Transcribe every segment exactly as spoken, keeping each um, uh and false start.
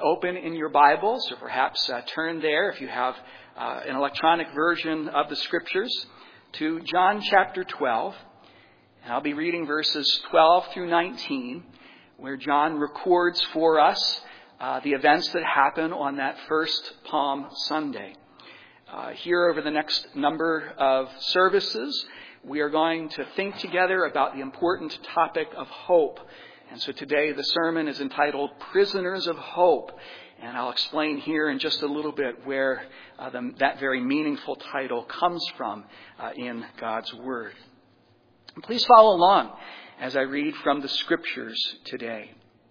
open in your Bibles, or perhaps uh, turn there if you have uh, an electronic version of the Scriptures, to John chapter twelve. And I'll be reading verses twelve through nineteen, where John records for us uh, the events that happen on that first Palm Sunday. Uh, here over the next number of services, we are going to think together about the important topic of hope. And so today the sermon is entitled Prisoners of Hope. And I'll explain here in just a little bit where uh, the, that very meaningful title comes from uh, in God's Word. And please follow along as I read from the Scriptures today.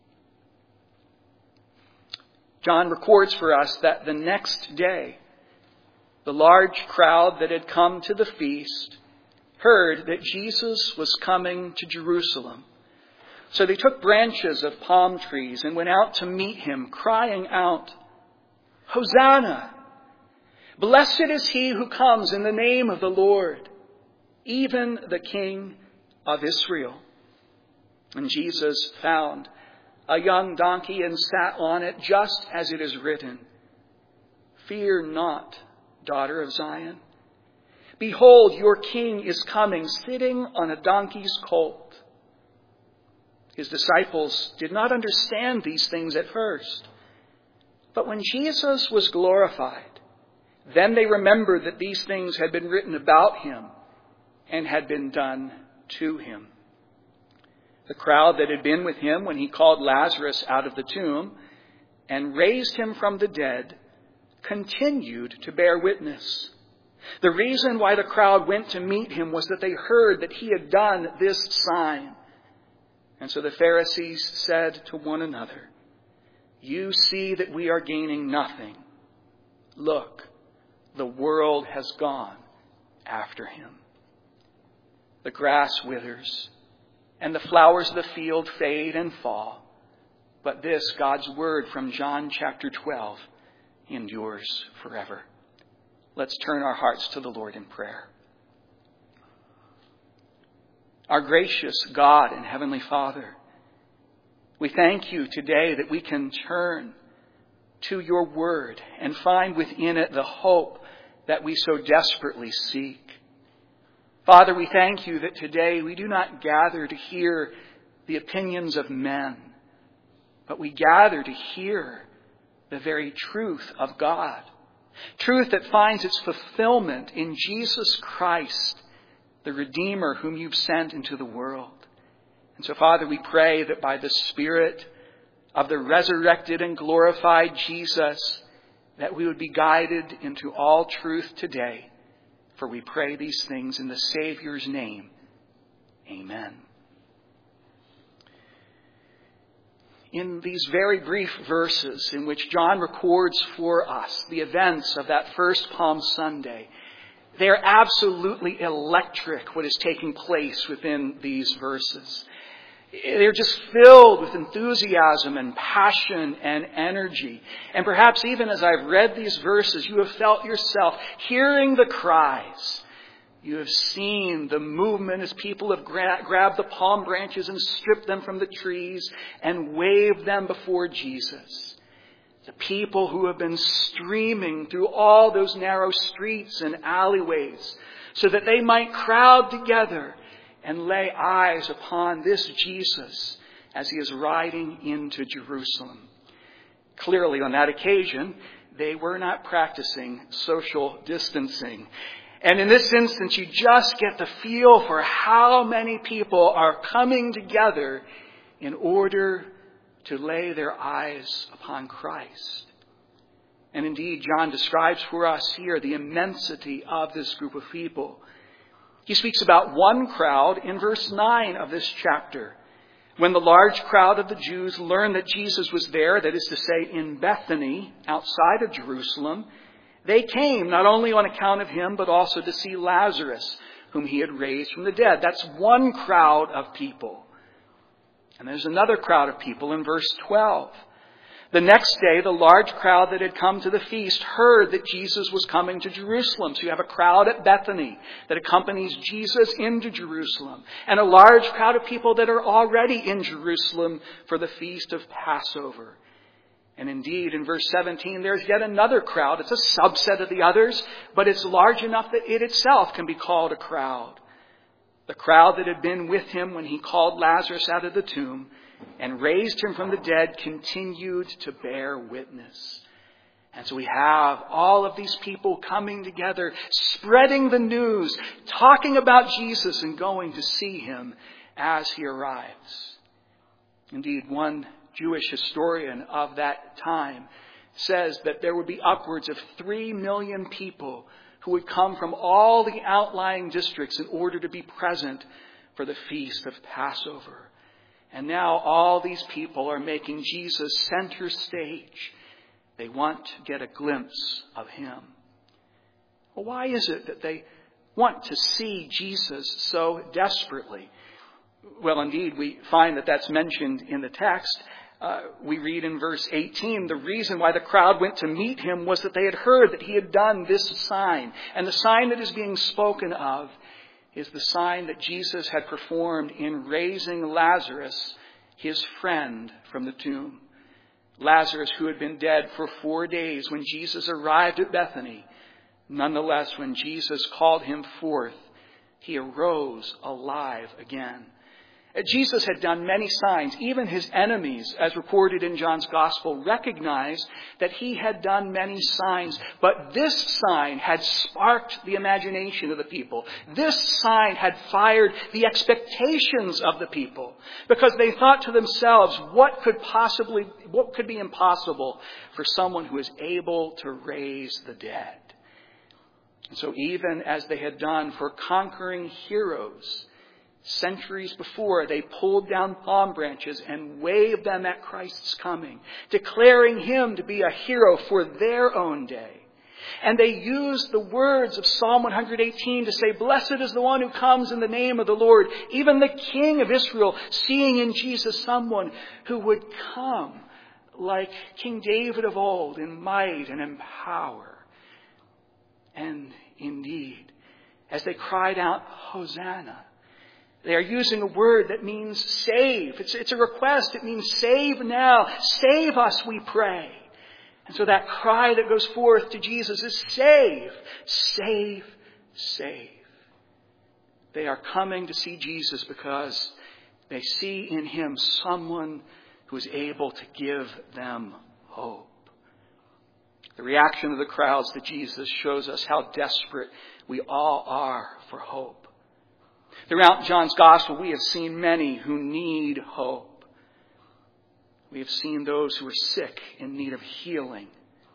John records for us that the next day, the large crowd that had come to the feast heard that Jesus was coming to Jerusalem. So they took branches of palm trees and went out to meet him, crying out, "Hosanna! Blessed is he who comes in the name of the Lord, even the King of Israel." And Jesus found a young donkey and sat on it, just as it is written, "Fear not, daughter of Zion. Behold, your king is coming, sitting on a donkey's colt." His disciples did not understand these things at first. But when Jesus was glorified, then they remembered that these things had been written about him and had been done to him. The crowd that had been with him when he called Lazarus out of the tomb and raised him from the dead continued to bear witness. The reason why the crowd went to meet him was that they heard that he had done this sign. And so the Pharisees said to one another, "You see that we are gaining nothing. Look, the world has gone after him. The grass withers, and the flowers of the field fade and fall. But this, God's word from John chapter twelve, endures forever." Let's turn our hearts to the Lord in prayer. Our gracious God and Heavenly Father, we thank you today that we can turn to your word and find within it the hope that we so desperately seek. Father, we thank you that today we do not gather to hear the opinions of men, but we gather to hear the very truth of God. Truth that finds its fulfillment in Jesus Christ, the Redeemer whom you've sent into the world. And so, Father, we pray that by the Spirit of the resurrected and glorified Jesus, that we would be guided into all truth today. For we pray these things in the Savior's name. Amen. In these very brief verses in which John records for us the events of that first Palm Sunday, they're absolutely electric what is taking place within these verses. They're just filled with enthusiasm and passion and energy. And perhaps even as I've read these verses, you have felt yourself hearing the cries. You have seen the movement as people have gra- grabbed the palm branches and stripped them from the trees and waved them before Jesus. The people who have been streaming through all those narrow streets and alleyways so that they might crowd together and lay eyes upon this Jesus as he is riding into Jerusalem. Clearly, on that occasion, they were not practicing social distancing. And in this instance, you just get the feel for how many people are coming together in order to lay their eyes upon Christ. And indeed, John describes for us here the immensity of this group of people. He speaks about one crowd in verse nine of this chapter. When the large crowd of the Jews learned that Jesus was there, that is to say in Bethany, outside of Jerusalem, they came not only on account of him, but also to see Lazarus, whom he had raised from the dead. That's one crowd of people. And there's another crowd of people in verse twelve. The next day, the large crowd that had come to the feast heard that Jesus was coming to Jerusalem. So you have a crowd at Bethany that accompanies Jesus into Jerusalem, and a large crowd of people that are already in Jerusalem for the feast of Passover. And indeed, in verse seventeen, there's yet another crowd. It's a subset of the others, but it's large enough that it itself can be called a crowd. The crowd that had been with him when he called Lazarus out of the tomb and raised him from the dead continued to bear witness. And so we have all of these people coming together, spreading the news, talking about Jesus and going to see him as he arrives. Indeed, one Jewish historian of that time says that there would be upwards of three million people who would come from all the outlying districts in order to be present for the feast of Passover. And now all these people are making Jesus center stage. They want to get a glimpse of him. Well, why is it that they want to see Jesus so desperately? Well, indeed, we find that that's mentioned in the text. Uh, we read in verse eighteen, the reason why the crowd went to meet him was that they had heard that he had done this sign. And the sign that is being spoken of is the sign that Jesus had performed in raising Lazarus, his friend, from the tomb. Lazarus, who had been dead for four days when Jesus arrived at Bethany, nonetheless, when Jesus called him forth, he arose alive again. Jesus had done many signs. Even his enemies, as reported in John's Gospel, recognized that he had done many signs. But this sign had sparked the imagination of the people. This sign had fired the expectations of the people, because they thought to themselves, what could possibly, what could be impossible for someone who is able to raise the dead? And so even as they had done for conquering heroes, centuries before, they pulled down palm branches and waved them at Christ's coming, declaring him to be a hero for their own day. And they used the words of Psalm one eighteen to say, blessed is the one who comes in the name of the Lord, even the King of Israel, seeing in Jesus someone who would come like King David of old in might and in power. And indeed, as they cried out, Hosanna, they are using a word that means save. It's, it's a request. It means save now. Save us, we pray. And so that cry that goes forth to Jesus is save, save, save. They are coming to see Jesus because they see in him someone who is able to give them hope. The reaction of the crowds to Jesus shows us how desperate we all are for hope. Throughout John's Gospel, we have seen many who need hope. We have seen those who are sick in need of healing.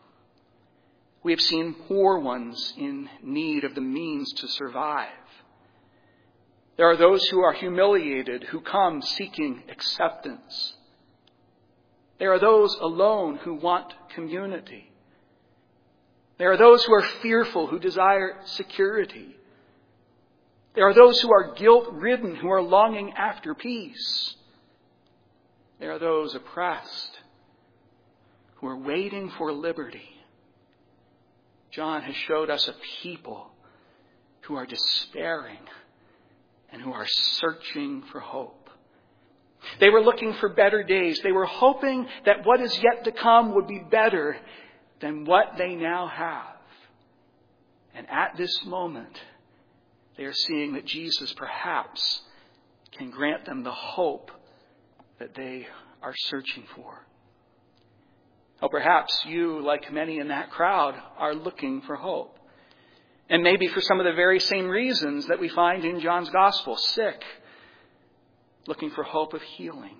We have seen poor ones in need of the means to survive. There are those who are humiliated who come seeking acceptance. There are those alone who want community. There are those who are fearful who desire security. There are those who are guilt-ridden, who are longing after peace. There are those oppressed, who are waiting for liberty. John has showed us a people who are despairing and who are searching for hope. They were looking for better days. They were hoping that what is yet to come would be better than what they now have. And at this moment, they are seeing that Jesus perhaps can grant them the hope that they are searching for. Oh, perhaps you, like many in that crowd, are looking for hope. And maybe for some of the very same reasons that we find in John's Gospel. Sick, looking for hope of healing.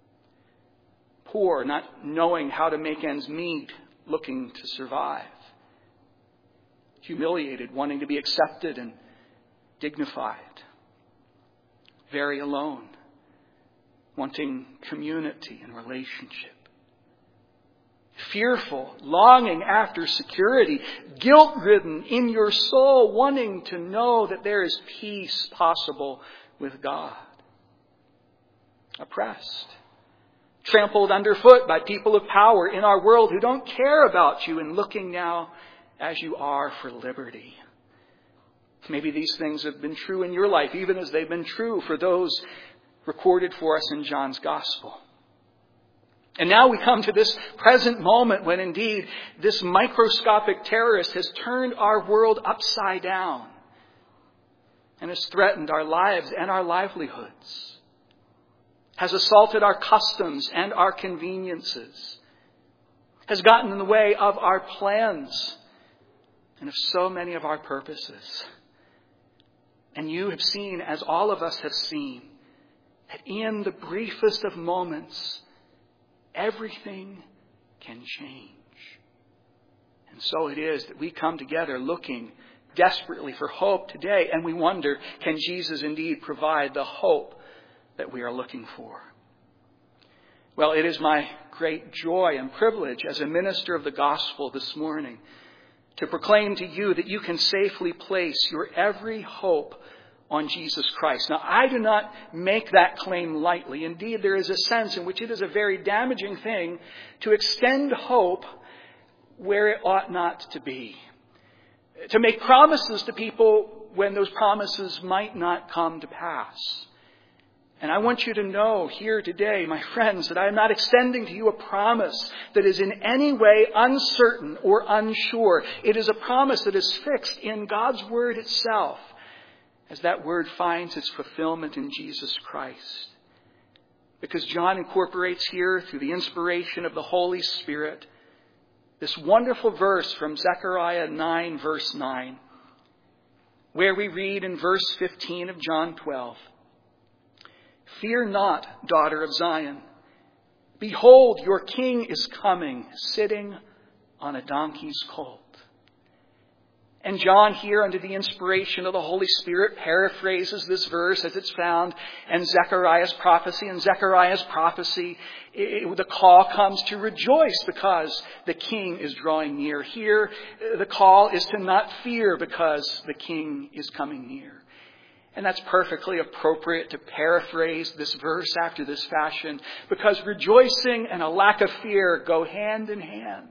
Poor, not knowing how to make ends meet, looking to survive. Humiliated, wanting to be accepted and dignified. Very alone, wanting community and relationship. Fearful, longing after security, guilt-ridden in your soul, wanting to know that there is peace possible with God. Oppressed, trampled underfoot by people of power in our world who don't care about you, and looking now as you are for liberty. Maybe these things have been true in your life, even as they've been true for those recorded for us in John's Gospel. And now we come to this present moment when indeed this microscopic terrorist has turned our world upside down and has threatened our lives and our livelihoods, has assaulted our customs and our conveniences, has gotten in the way of our plans and of so many of our purposes. And you have seen, as all of us have seen, that in the briefest of moments, everything can change. And so it is that we come together looking desperately for hope today, and we wonder, can Jesus indeed provide the hope that we are looking for? Well, it is my great joy and privilege as a minister of the gospel this morning to proclaim to you that you can safely place your every hope on Jesus Christ. Now, I do not make that claim lightly. Indeed, there is a sense in which it is a very damaging thing to extend hope where it ought not to be. To make promises to people when those promises might not come to pass. And I want you to know here today, my friends, that I am not extending to you a promise that is in any way uncertain or unsure. It is a promise that is fixed in God's word itself, as that word finds its fulfillment in Jesus Christ. Because John incorporates here, through the inspiration of the Holy Spirit, this wonderful verse from Zechariah nine, verse nine, where we read in verse fifteen of John twelve, "Fear not, daughter of Zion. Behold, your king is coming, sitting on a donkey's colt." And John here, under the inspiration of the Holy Spirit, paraphrases this verse as it's found in Zechariah's prophecy. In Zechariah's prophecy, it, the call comes to rejoice because the king is drawing near. Here, the call is to not fear because the king is coming near. And that's perfectly appropriate to paraphrase this verse after this fashion, because rejoicing and a lack of fear go hand in hand.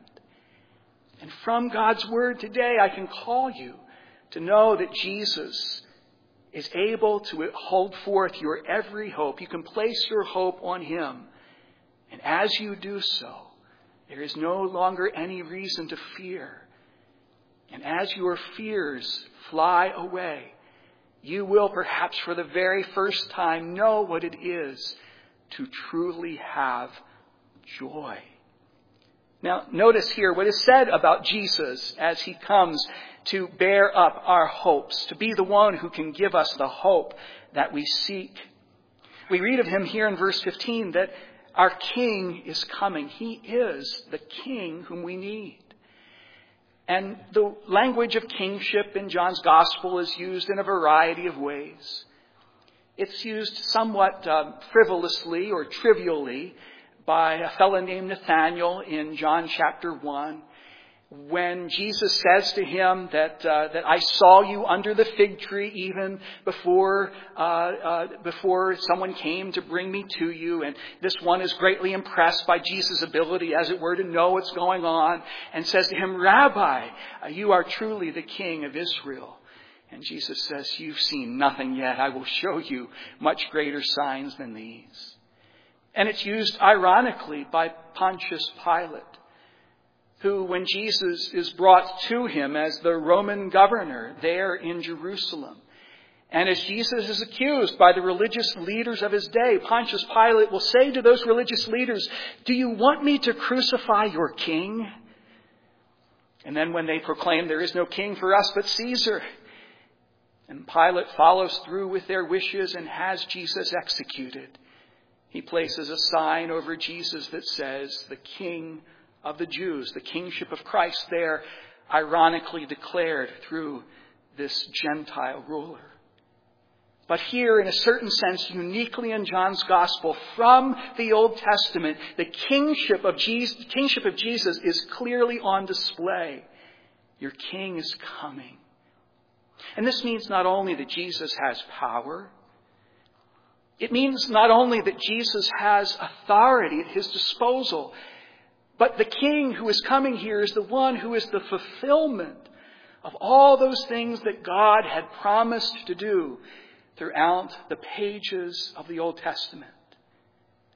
And from God's word today, I can call you to know that Jesus is able to hold forth your every hope. You can place your hope on him. And as you do so, there is no longer any reason to fear. And as your fears fly away, you will perhaps for the very first time know what it is to truly have joy. Now, notice here what is said about Jesus as he comes to bear up our hopes, to be the one who can give us the hope that we seek. We read of him here in verse fifteen that our King is coming. He is the King whom we need. And the language of kingship in John's Gospel is used in a variety of ways. It's used somewhat uh, frivolously or trivially by a fellow named Nathanael in John chapter one, when Jesus says to him that uh, that I saw you under the fig tree even before uh, uh, before someone came to bring me to you. And this one is greatly impressed by Jesus' ability, as it were, to know what's going on, and says to him, "Rabbi, uh, you are truly the King of Israel." And Jesus says, "You've seen nothing yet. I will show you much greater signs than these." And it's used ironically by Pontius Pilate, who, when Jesus is brought to him as the Roman governor there in Jerusalem, and as Jesus is accused by the religious leaders of his day, Pontius Pilate will say to those religious leaders, "Do you want me to crucify your king?" And then when they proclaim, "There is no king for us but Caesar," and Pilate follows through with their wishes and has Jesus executed, he places a sign over Jesus that says, "The King of the Jews," the kingship of Christ there, ironically declared through this Gentile ruler. But here, in a certain sense, uniquely in John's Gospel, from the Old Testament, the kingship of Jesus, the kingship of Jesus is clearly on display. Your King is coming. And this means not only that Jesus has power, it means not only that Jesus has authority at his disposal, but the King who is coming here is the one who is the fulfillment of all those things that God had promised to do throughout the pages of the Old Testament.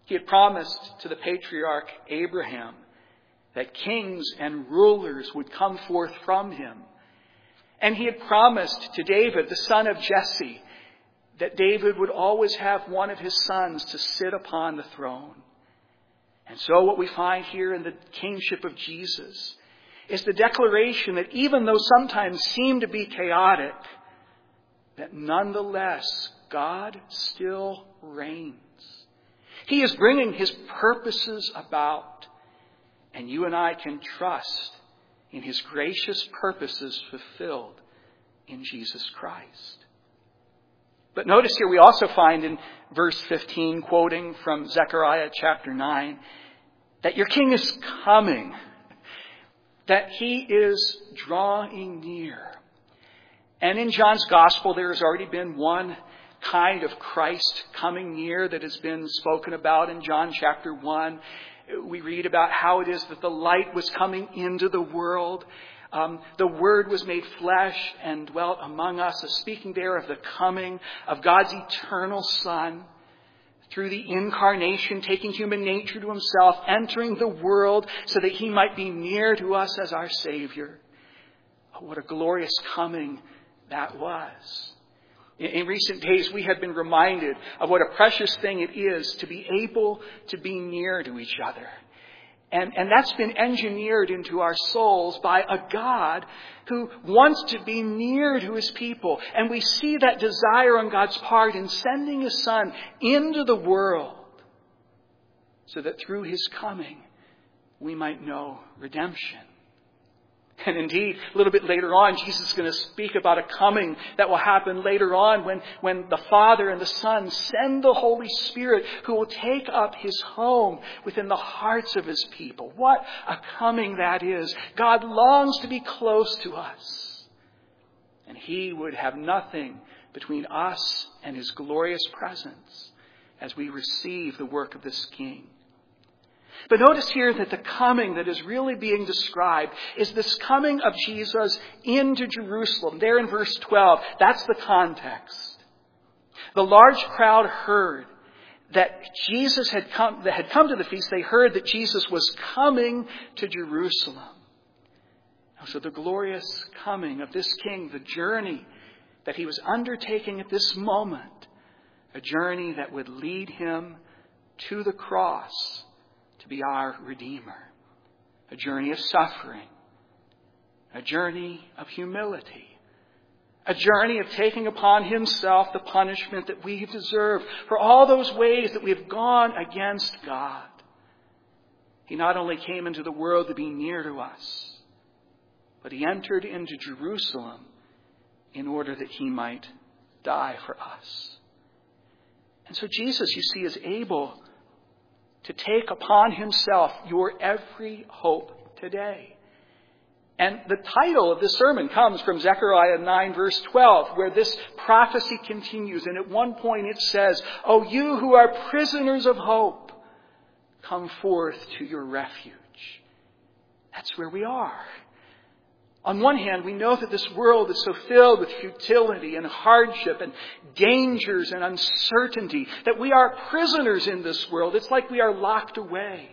He had promised to the patriarch Abraham that kings and rulers would come forth from him. And he had promised to David, the son of Jesse, that David would always have one of his sons to sit upon the throne. And so what we find here in the kingship of Jesus is the declaration that even though sometimes seem to be chaotic, that nonetheless God still reigns. He is bringing his purposes about, and you and I can trust in his gracious purposes fulfilled in Jesus Christ. But notice here we also find in verse fifteen, quoting from Zechariah chapter nine, that your king is coming, that he is drawing near. And in John's gospel, there has already been one kind of Christ coming near that has been spoken about in John chapter one. We read about how it is that the light was coming into the world. Um, the Word was made flesh and dwelt among us, speaking there of the coming of God's eternal Son through the incarnation, taking human nature to himself, entering the world so that he might be near to us as our Savior. Oh, what a glorious coming that was. In recent days, we have been reminded of what a precious thing it is to be able to be near to each other. And, and that's been engineered into our souls by a God who wants to be near to his people. And we see that desire on God's part in sending his Son into the world so that through his coming, we might know redemption. And indeed, a little bit later on, Jesus is going to speak about a coming that will happen later on when, when the Father and the Son send the Holy Spirit who will take up his home within the hearts of his people. What a coming that is. God longs to be close to us. And he would have nothing between us and his glorious presence as we receive the work of this King. But notice here that the coming that is really being described is this coming of Jesus into Jerusalem. There in verse twelve, that's the context. The large crowd heard that Jesus had come, that had come to the feast. They heard that Jesus was coming to Jerusalem. So the glorious coming of this King, the journey that he was undertaking at this moment, a journey that would lead him to the cross, to be our Redeemer. A journey of suffering. A journey of humility. A journey of taking upon himself the punishment that we deserve for all those ways that we have gone against God. He not only came into the world to be near to us, but he entered into Jerusalem in order that he might die for us. And so Jesus, you see, is able to take upon himself your every hope today. And the title of this sermon comes from Zechariah nine verse twelve, where this prophecy continues. And at one point it says, "O you who are prisoners of hope, come forth to your refuge." That's where we are. On one hand, we know that this world is so filled with futility and hardship and dangers and uncertainty that we are prisoners in this world. It's like we are locked away.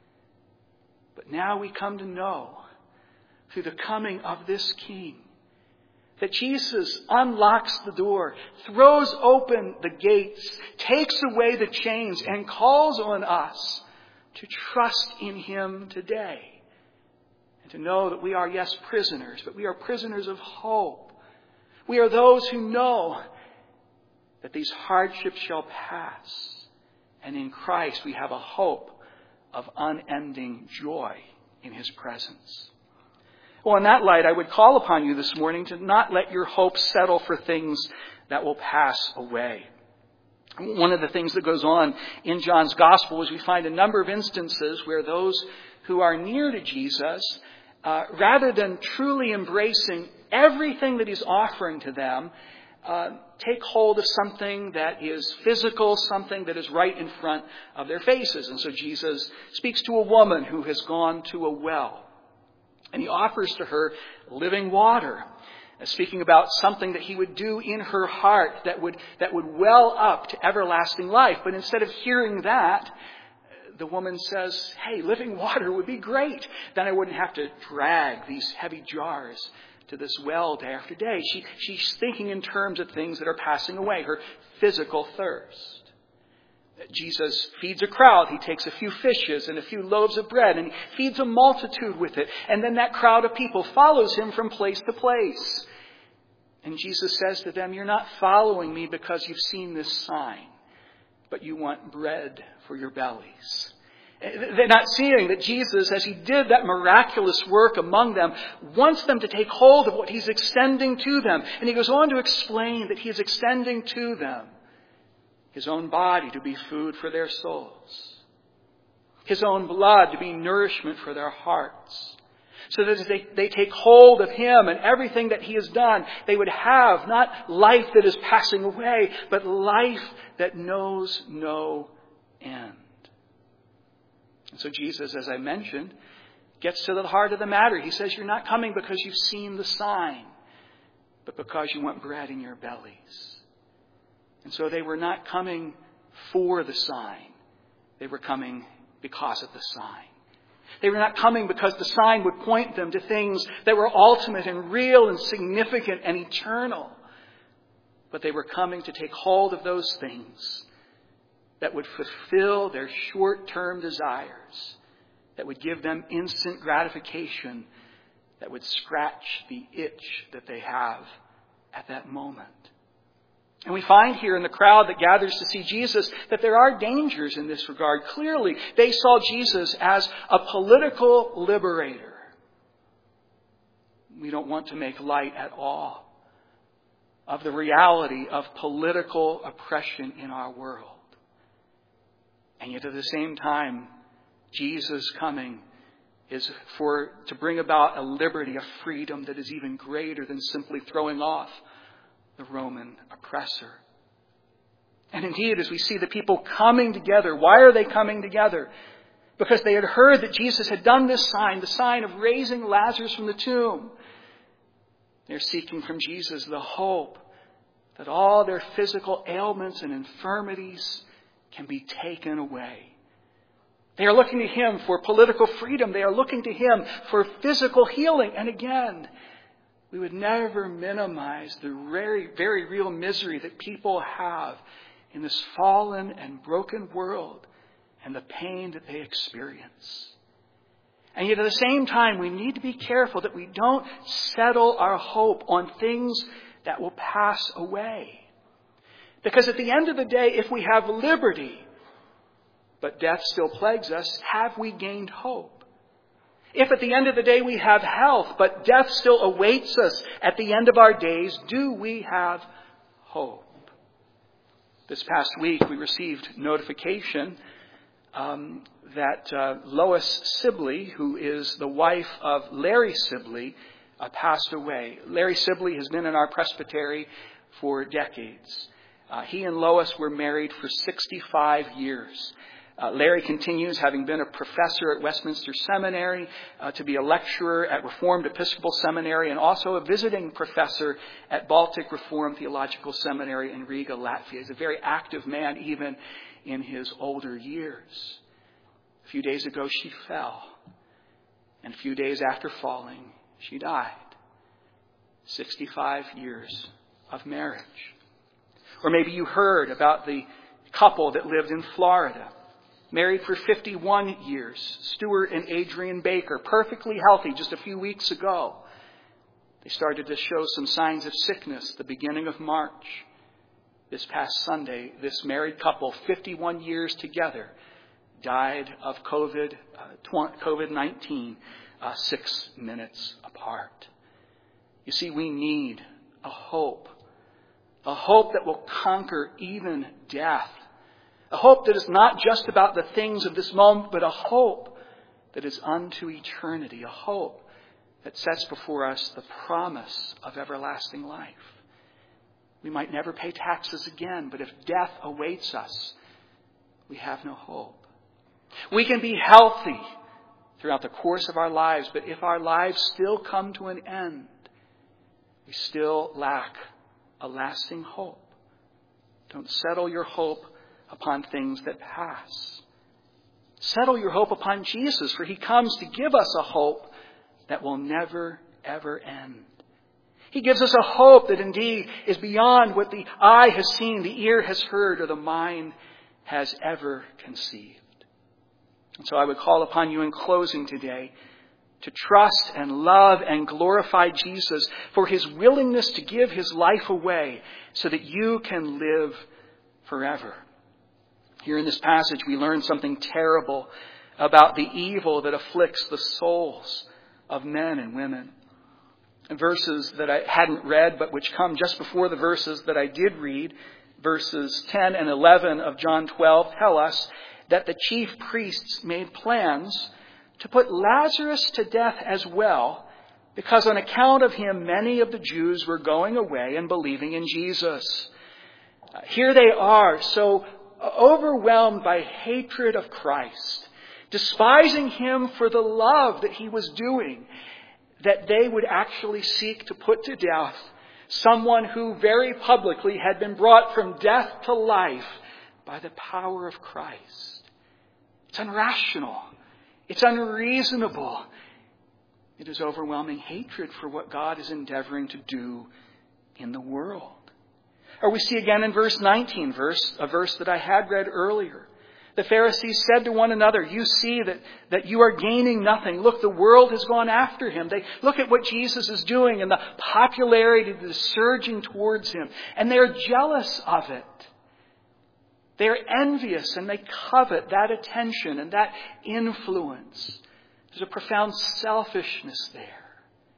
But now we come to know, through the coming of this King, that Jesus unlocks the door, throws open the gates, takes away the chains, and calls on us to trust in him today. And to know that we are, yes, prisoners, but we are prisoners of hope. We are those who know that these hardships shall pass. And in Christ we have a hope of unending joy in his presence. Well, in that light, I would call upon you this morning to not let your hope settle for things that will pass away. One of the things that goes on in John's gospel is we find a number of instances where those who are near to Jesus, Uh, rather than truly embracing everything that he's offering to them, uh, take hold of something that is physical, something that is right in front of their faces. And so Jesus speaks to a woman who has gone to a well, and he offers to her living water, uh, speaking about something that he would do in her heart that would, that would well up to everlasting life. But instead of hearing that, the woman says, hey, living water would be great. Then I wouldn't have to drag these heavy jars to this well day after day. She, she's thinking in terms of things that are passing away, her physical thirst. Jesus feeds a crowd. He takes a few fishes and a few loaves of bread and he feeds a multitude with it. And then that crowd of people follows him from place to place. And Jesus says to them, you're not following me because you've seen this sign, but you want bread for your bellies. They're not seeing that Jesus, as he did that miraculous work among them, wants them to take hold of what he's extending to them. And he goes on to explain that he is extending to them his own body to be food for their souls, his own blood to be nourishment for their hearts, so that as they, they take hold of him and everything that he has done, they would have not life that is passing away, but life that knows no end. And so Jesus, as I mentioned, gets to the heart of the matter. He says, you're not coming because you've seen the sign, but because you want bread in your bellies. And so they were not coming for the sign. They were coming because of the sign. They were not coming because the sign would point them to things that were ultimate and real and significant and eternal. But they were coming to take hold of those things that would fulfill their short-term desires, that would give them instant gratification, that would scratch the itch that they have at that moment. And we find here in the crowd that gathers to see Jesus that there are dangers in this regard. Clearly, they saw Jesus as a political liberator. We don't want to make light at all of the reality of political oppression in our world. And yet at the same time, Jesus coming is for to bring about a liberty, a freedom that is even greater than simply throwing off the Roman oppressor. And indeed, as we see the people coming together, why are they coming together? Because they had heard that Jesus had done this sign, the sign of raising Lazarus from the tomb. They're seeking from Jesus the hope that all their physical ailments and infirmities can be taken away. They are looking to him for political freedom. They are looking to him for physical healing. And again, we would never minimize the very, very real misery that people have in this fallen and broken world and the pain that they experience. And yet at the same time, we need to be careful that we don't settle our hope on things that will pass away. Because at the end of the day, if we have liberty, but death still plagues us, have we gained hope? If at the end of the day we have health, but death still awaits us at the end of our days, do we have hope? This past week we received notification um, that uh, Lois Sibley, who is the wife of Larry Sibley, uh, passed away. Larry Sibley has been in our presbytery for decades. Uh, he and Lois were married for sixty-five years. Uh, Larry continues, having been a professor at Westminster Seminary, uh, to be a lecturer at Reformed Episcopal Seminary and also a visiting professor at Baltic Reformed Theological Seminary in Riga, Latvia. He's a very active man even in his older years. A few days ago she fell, and a few days after falling she died. sixty-five years of marriage. Or maybe you heard about the couple that lived in Florida. Married for fifty-one years, Stuart and Adrienne Baker, perfectly healthy just a few weeks ago. They started to show some signs of sickness the beginning of March. This past Sunday, this married couple, fifty-one years together, died of COVID, uh, COVID nineteen, uh, six minutes apart. You see, we need a hope, a hope that will conquer even death. A hope that is not just about the things of this moment, but a hope that is unto eternity. A hope that sets before us the promise of everlasting life. We might never pay taxes again, but if death awaits us, we have no hope. We can be healthy throughout the course of our lives, but if our lives still come to an end, we still lack a lasting hope. Don't settle your hope upon things that pass. Settle your hope upon Jesus, for he comes to give us a hope that will never, ever end. He gives us a hope that indeed is beyond what the eye has seen, the ear has heard, or the mind has ever conceived. And so I would call upon you in closing today to trust and love and glorify Jesus for his willingness to give his life away so that you can live forever. Here in this passage, we learn something terrible about the evil that afflicts the souls of men and women. And verses that I hadn't read, but which come just before the verses that I did read, verses ten and eleven of John twelve, tell us that the chief priests made plans to put Lazarus to death as well, because on account of him, many of the Jews were going away and believing in Jesus. Uh, here they are, so overwhelmed by hatred of Christ, despising him for the love that he was doing, that they would actually seek to put to death someone who very publicly had been brought from death to life by the power of Christ. It's irrational. It's unreasonable. It is overwhelming hatred for what God is endeavoring to do in the world. Or we see again in verse nineteen, verse, a verse that I had read earlier. The Pharisees said to one another, you see that, that you are gaining nothing. Look, the world has gone after him. They look at what Jesus is doing and the popularity that is surging towards him. And they are jealous of it. They are envious and they covet that attention and that influence. There's a profound selfishness there.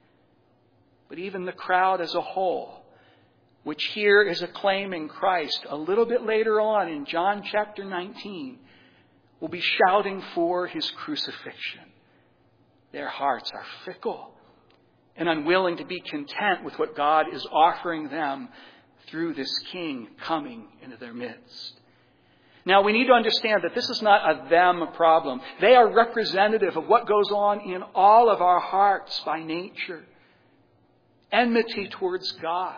But even the crowd as a whole, which here is acclaiming Christ a little bit later on in John chapter nineteen, will be shouting for his crucifixion. Their hearts are fickle and unwilling to be content with what God is offering them through this King coming into their midst. Now, we need to understand that this is not a them problem. They are representative of what goes on in all of our hearts by nature. Enmity towards God.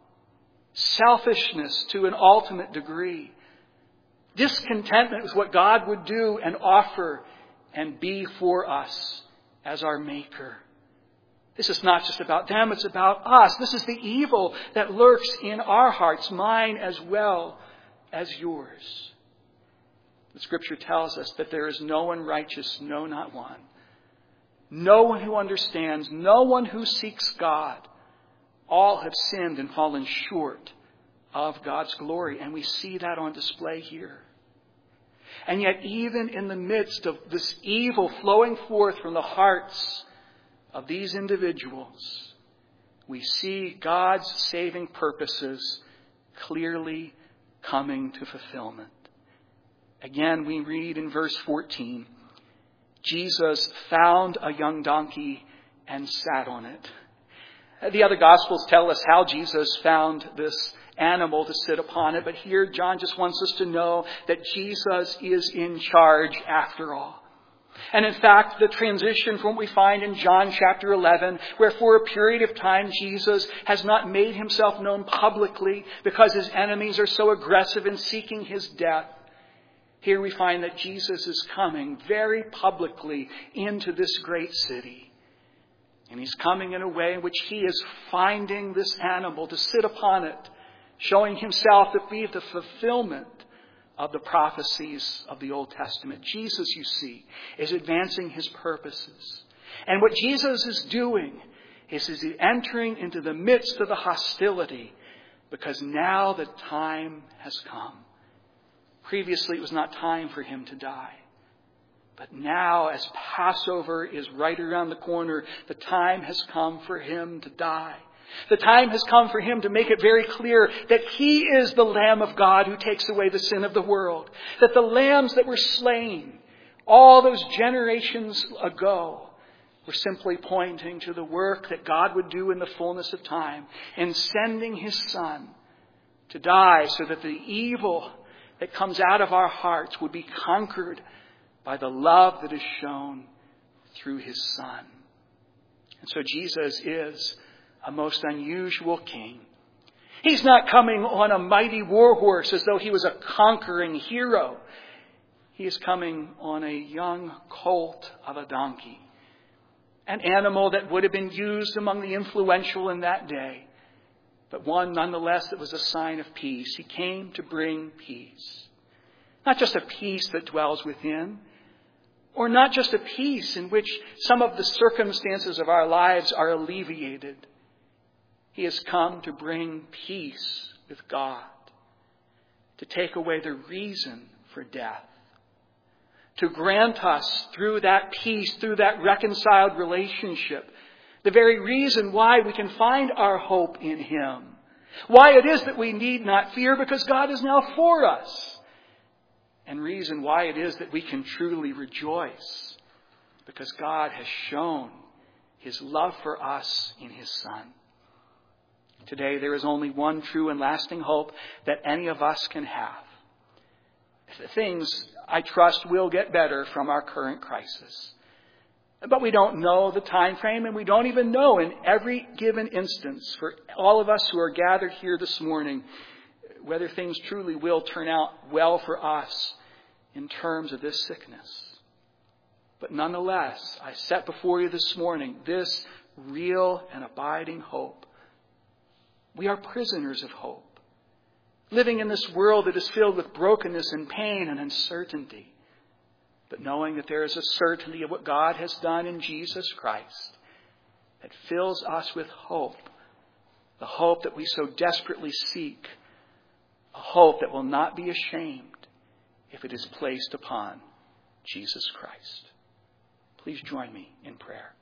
Selfishness to an ultimate degree. Discontentment with what God would do and offer and be for us as our Maker. This is not just about them, it's about us. This is the evil that lurks in our hearts, mine as well as yours. The Scripture tells us that there is no one righteous, no, not one. No one who understands, no one who seeks God. All have sinned and fallen short of God's glory. And we see that on display here. And yet even in the midst of this evil flowing forth from the hearts of these individuals, we see God's saving purposes clearly coming to fulfillment. Again, we read in verse fourteen, Jesus found a young donkey and sat on it. The other Gospels tell us how Jesus found this animal to sit upon it. But here John just wants us to know that Jesus is in charge after all. And in fact, the transition from what we find in John chapter eleven, where for a period of time Jesus has not made himself known publicly because his enemies are so aggressive in seeking his death. Here we find that Jesus is coming very publicly into this great city. And he's coming in a way in which he is finding this animal to sit upon it, showing himself to be the fulfillment of the prophecies of the Old Testament. Jesus, you see, is advancing his purposes. And what Jesus is doing is he's entering into the midst of the hostility because now the time has come. Previously, it was not time for him to die. But now, as Passover is right around the corner, the time has come for him to die. The time has come for him to make it very clear that he is the Lamb of God who takes away the sin of the world. That the lambs that were slain all those generations ago were simply pointing to the work that God would do in the fullness of time in sending his Son to die so that the evil that comes out of our hearts would be conquered by the love that is shown through his Son. And so Jesus is a most unusual king. He's not coming on a mighty war horse as though he was a conquering hero. He is coming on a young colt of a donkey, an animal that would have been used among the influential in that day, but one nonetheless that was a sign of peace. He came to bring peace. Not just a peace that dwells within, or not just a peace in which some of the circumstances of our lives are alleviated. He has come to bring peace with God, to take away the reason for death, to grant us through that peace, through that reconciled relationship, the very reason why we can find our hope in Him. Why it is that we need not fear, because God is now for us. And reason why it is that we can truly rejoice, because God has shown His love for us in His Son. Today there is only one true and lasting hope that any of us can have. Things, I trust, will get better from our current crisis. But we don't know the time frame, and we don't even know in every given instance for all of us who are gathered here this morning whether things truly will turn out well for us in terms of this sickness. But nonetheless, I set before you this morning this real and abiding hope. We are prisoners of hope, living in this world that is filled with brokenness and pain and uncertainty. But knowing that there is a certainty of what God has done in Jesus Christ that fills us with hope, the hope that we so desperately seek, a hope that will not be ashamed if it is placed upon Jesus Christ. Please join me in prayer.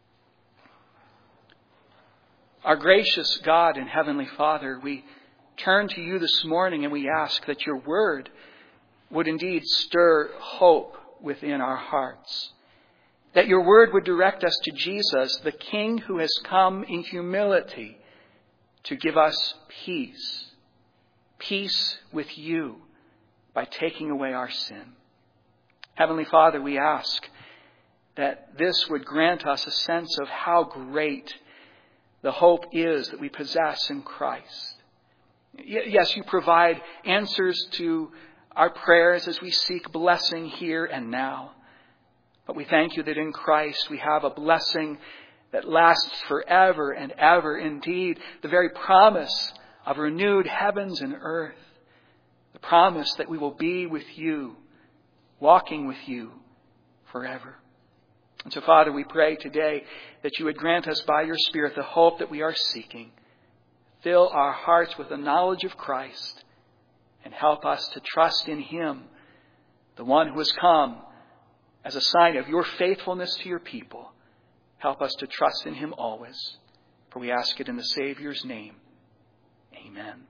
Our gracious God and Heavenly Father, we turn to you this morning and we ask that your word would indeed stir hope within our hearts. That your word would direct us to Jesus, the King who has come in humility to give us peace. Peace with you by taking away our sin. Heavenly Father, we ask that this would grant us a sense of how great the hope is that we possess in Christ. Yes, you provide answers to our prayers as we seek blessing here and now. But we thank you that in Christ we have a blessing that lasts forever and ever. Indeed, the very promise of renewed heavens and earth. The promise that we will be with you, walking with you forever. And so, Father, we pray today that you would grant us by your Spirit the hope that we are seeking. Fill our hearts with the knowledge of Christ and help us to trust in Him, the one who has come as a sign of your faithfulness to your people. Help us to trust in Him always, for we ask it in the Savior's name. Amen.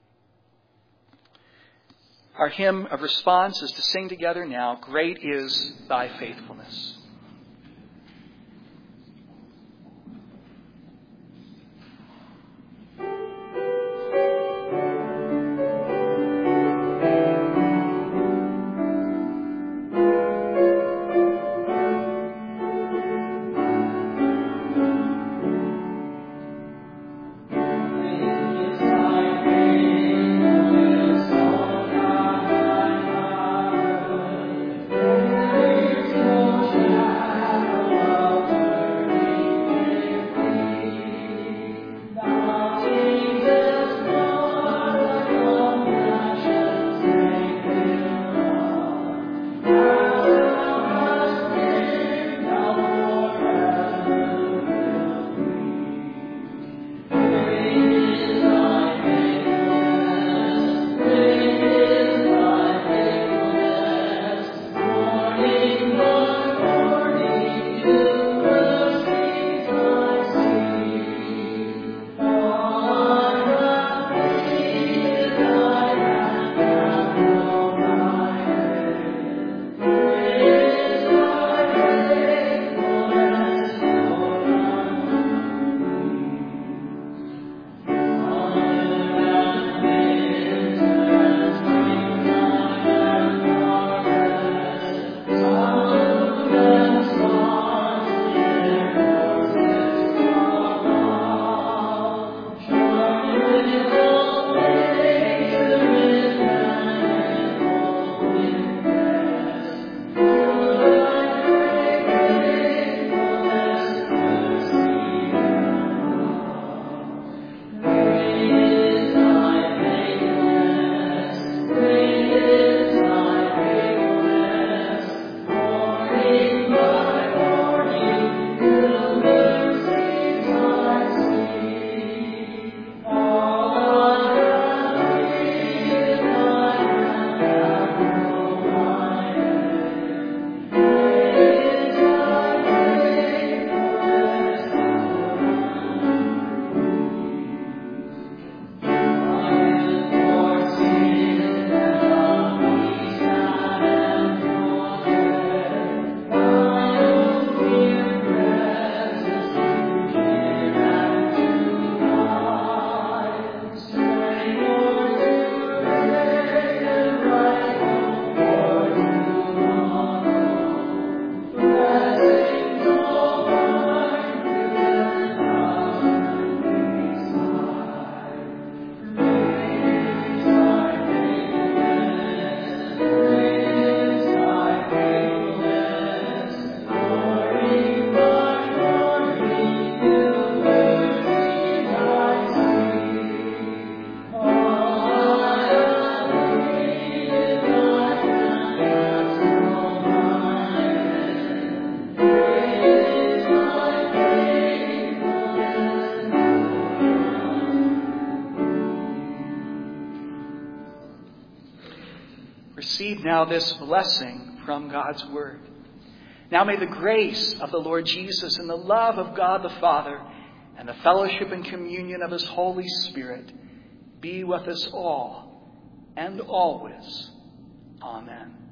Our hymn of response is to sing together now, "Great is thy faithfulness." Thank you. now this blessing from God's word. Now may the grace of the Lord Jesus and the love of God the Father and the fellowship and communion of his Holy Spirit be with us all and always. Amen.